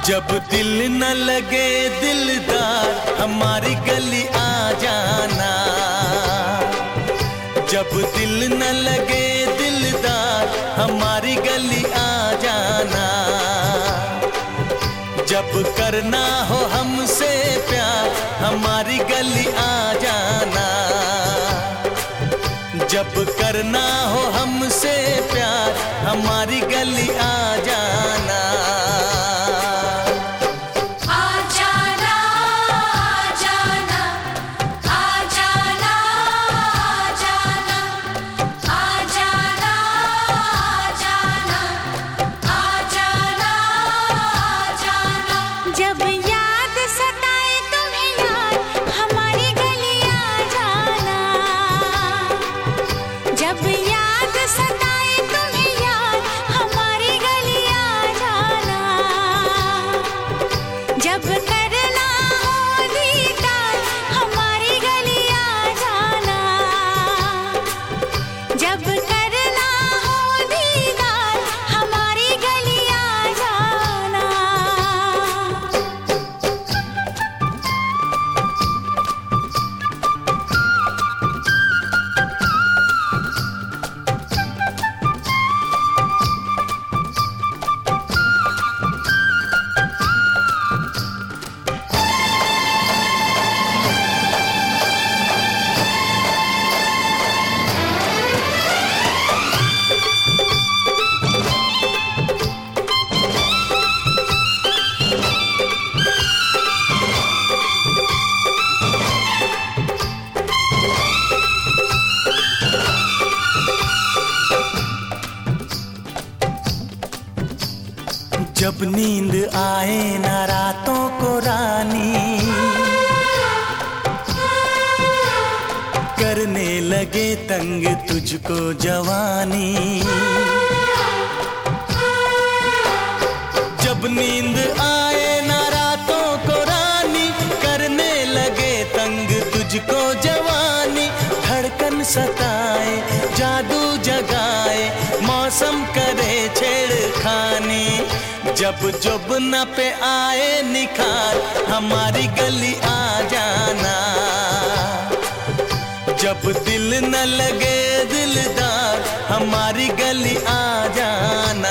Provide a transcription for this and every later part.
जब दिल न लगे दिलदार हमारी गली आ जाना। जब दिल न लगे दिलदार हमारी गली आ जाना। जब करना हो हमसे प्यार हमारी गली आ जाना। जब करना हो हमसे प्यार हमारी गली आ जाना। जब याद सताए तुम्हें यार हमारी गली आ जाना। जब याद सताए तुम्हें यार हमारी गली आ जाना। जब करना हो दीदार हमारी गली आ जाना। जब करना हो दीदार हमारी गली आ जाना। जब नींद आए ना रातों को रानी करने लगे तंग तुझको जवानी। जब नींद आए ना रातों को रानी करने लगे तंग तुझको जवानी। धड़कन सताए जादू जगाए मौसम करे छेड़खानी। जब जुबना पे आए निखार हमारी गली आ जाना। जब दिल न लगे दिलदार हमारी गली आ जाना।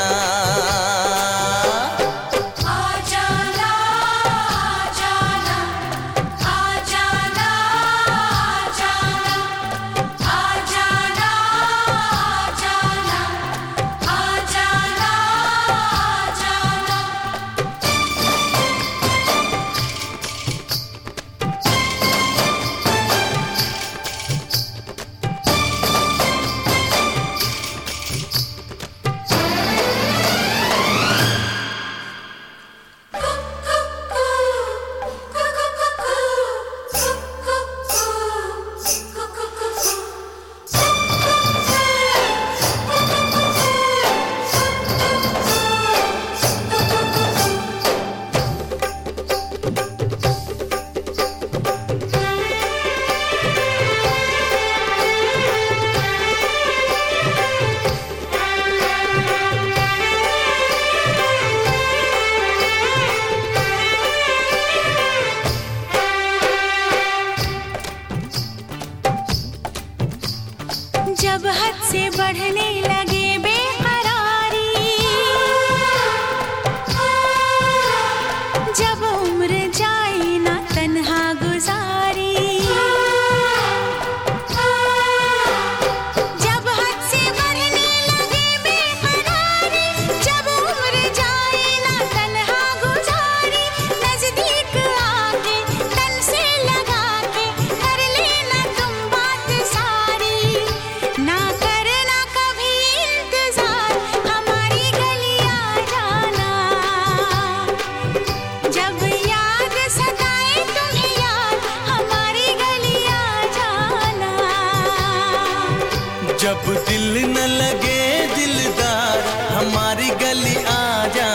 जब हद से बढ़ने लगे बेकरारी। जब उम्र जाए ना तन्हा गुजारी। जब हद से बढ़ने लगे बेकरारी। जब उम्र जाए ना तन्हा गुजारी। नजदीक आके तन से लगा के कर लेना तुम बात सारी। ना करना कभी इंतजार हमारी गली आ जाना। जब याद सताए तुम्हें यार हमारी गली आ जाना। जब दिल न लगे दिलदार हमारी गली आ जाना।